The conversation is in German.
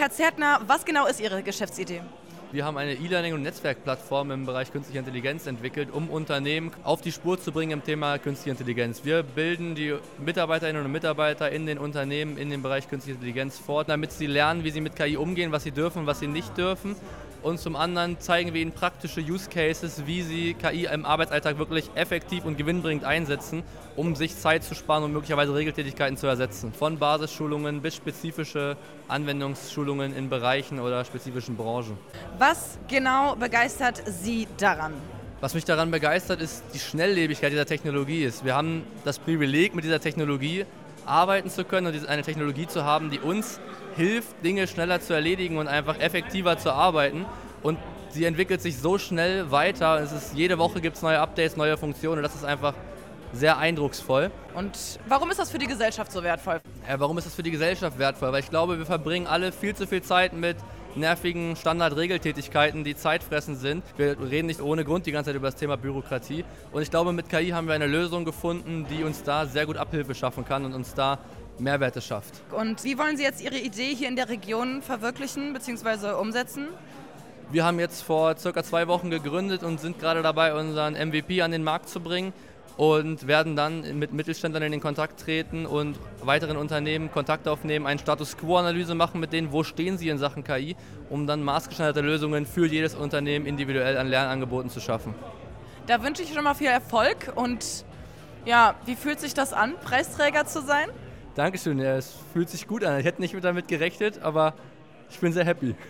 Herr Zärtner, was genau ist Ihre Geschäftsidee? Wir haben eine E-Learning- und Netzwerkplattform im Bereich künstliche Intelligenz entwickelt, um Unternehmen auf die Spur zu bringen im Thema künstliche Intelligenz. Wir bilden die Mitarbeiterinnen und Mitarbeiter in den Unternehmen in dem Bereich künstliche Intelligenz fort, damit sie lernen, wie sie mit KI umgehen, was sie dürfen, was sie nicht dürfen. Und zum anderen zeigen wir ihnen praktische Use Cases, wie sie KI im Arbeitsalltag wirklich effektiv und gewinnbringend einsetzen, um sich Zeit zu sparen und möglicherweise Regeltätigkeiten zu ersetzen. Von Basisschulungen bis spezifische Anwendungsschulungen in Bereichen oder spezifischen Branchen. Was genau begeistert Sie daran? Was mich daran begeistert, ist die Schnelllebigkeit dieser Technologie. Wir haben das Privileg, mit dieser Technologie arbeiten zu können und eine Technologie zu haben, die uns hilft, Dinge schneller zu erledigen und einfach effektiver zu arbeiten. Und sie entwickelt sich so schnell weiter. Jede Woche gibt es neue Updates, neue Funktionen und das ist einfach sehr eindrucksvoll. Und warum ist das für die Gesellschaft so wertvoll? Warum ist das für die Gesellschaft wertvoll? Weil ich glaube, wir verbringen alle viel zu viel Zeit mit nervigen Standard-Regeltätigkeiten, die zeitfressend sind. Wir reden nicht ohne Grund die ganze Zeit über das Thema Bürokratie. Und ich glaube, mit KI haben wir eine Lösung gefunden, die uns da sehr gut Abhilfe schaffen kann und uns da Mehrwerte schafft. Und wie wollen Sie jetzt Ihre Idee hier in der Region verwirklichen bzw. umsetzen? Wir haben jetzt vor circa 2 Wochen gegründet und sind gerade dabei, unseren MVP an den Markt zu bringen und werden dann mit Mittelständlern in den Kontakt treten und weiteren Unternehmen Kontakt aufnehmen, eine Status-Quo-Analyse machen mit denen, wo stehen sie in Sachen KI, um dann maßgeschneiderte Lösungen für jedes Unternehmen individuell an Lernangeboten zu schaffen. Da wünsche ich schon mal viel Erfolg und ja, wie fühlt sich das an, Preisträger zu sein? Dankeschön, es fühlt sich gut an. Ich hätte nicht damit gerechnet, aber ich bin sehr happy.